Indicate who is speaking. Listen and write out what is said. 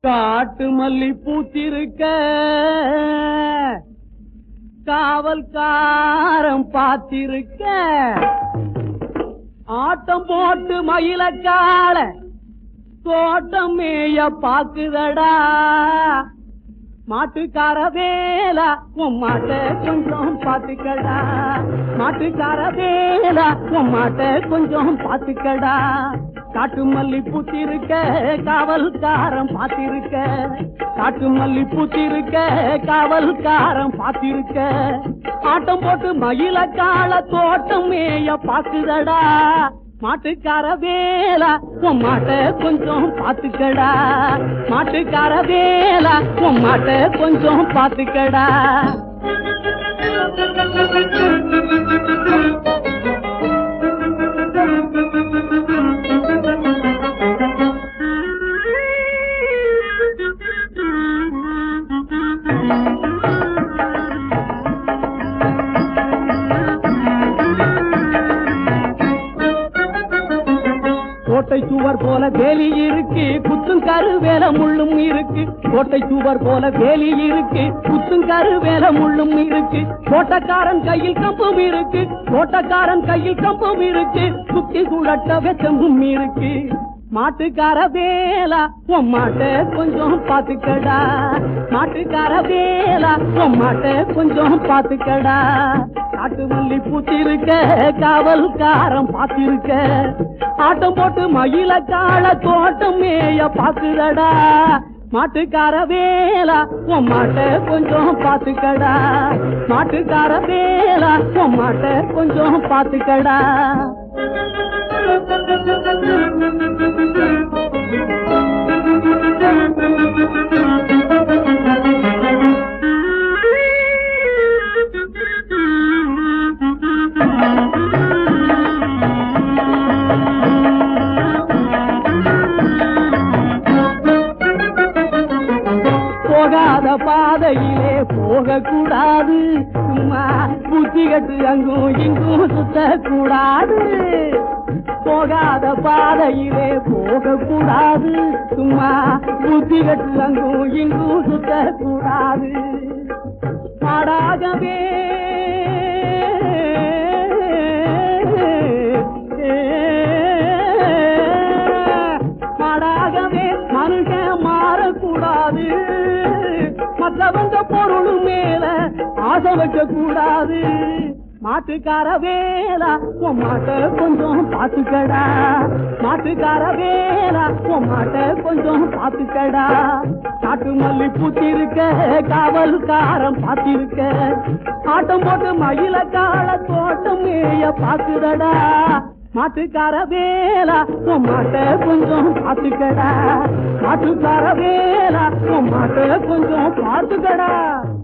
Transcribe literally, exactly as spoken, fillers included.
Speaker 1: காட்டு மல்லி பூத்திருக்க காவல்காரம் பாத்திருக்க ஆட்டம் போட்டு மயிலக்கால தோட்டம் மேய பாக்குதடா மாட்டுக்கார வேலா உன் மாட்ட கொஞ்சம் பாத்துக்கடா மாட்டுக்கார வேலா உன் மாட்ட கொஞ்சம் பாத்துக்கடா காட்டு மல்லி பூத்திருக்க காவல்காரம் பாத்திருக்க காட்டு மல்லி பூத்திருக்க காவல்காரம் பாத்திருக்க ஆட்டம் போட்டு மயிலக்கால தோட்டம் மேய பாக்குதடா மாட்டுக்கார வேலா உன் மாட்ட கொஞ்சம் பாத்துக்கடா மாட்டுக்கார வேலா உன் மாட்ட கொஞ்சம் பாத்துக்கடா கோட்டை சுவர் போல வேலி இருக்கு குத்தும் கருவேல முள்ளும் இருக்கு கோட்டை சுவர் போல வேலி இருக்கு குத்தும் கருவேல முள்ளும் இருக்கு கோட்டக்காரன் கையில் கம்பும் இருக்கு கோட்டக்காரன் கையில் கம்பும் இருக்கு சுத்தி சுழட்ட வெச்சமும் இருக்கு மாட்டுக்கார வேலா உன் மாட்ட கொஞ்சம் பாத்துக்கடா மாட்டுக்கார வேலா உன் மாட்ட கொஞ்சம் பாத்துக்கடா காட்டு மல்லி பூத்திருக்க காவல்காரம் பாத்திருக்க ஆட்டம் போட்டு மயிலக்கால தோட்டம் மேய பாக்குதடா மாட்டுக்கார வேலா உன் மாட்ட கொஞ்சம் பாத்துக்கடா மாட்டுக்கார வேலா உன் மாட்ட கொஞ்சம் பாத்துக்கடா போகாத பாதையிலே போக கூடாது சும்மா புத்தி கட்டு அங்கும் இங்கும் சுத்த கூடாது போகாத பாதையிலே போக கூடாது சும்மா புத்தி கட்டு அங்கும் இங்கும் சுத்த கூடாது பாடாகவே பாடாகவே மனுஷன் மாறக்கூடாது மற்றவங்க பொருள் மேல ஆசை வைக்க கூடாது மாட்டுக்கார வேலா உன் மாட்ட கொஞ்சம் பாத்துக்கடா மாட்டுக்கார வேலா உன் மாட்ட கொஞ்சம் பாத்துக்கடா காட்டு மல்லி பூத்திருக்க காவல்காரம் பாத்திருக்க ஆட்டம் போட்டு மயிலக்கால தோட்டம் மேய பாக்குதடா மாட்டுக்கார வேலா உன் மாட்ட கொஞ்சம் பாத்துக்கடா மாட்டுக்கார வேலா உன் மாட்ட கொஞ்சம் பாத்துக்கடா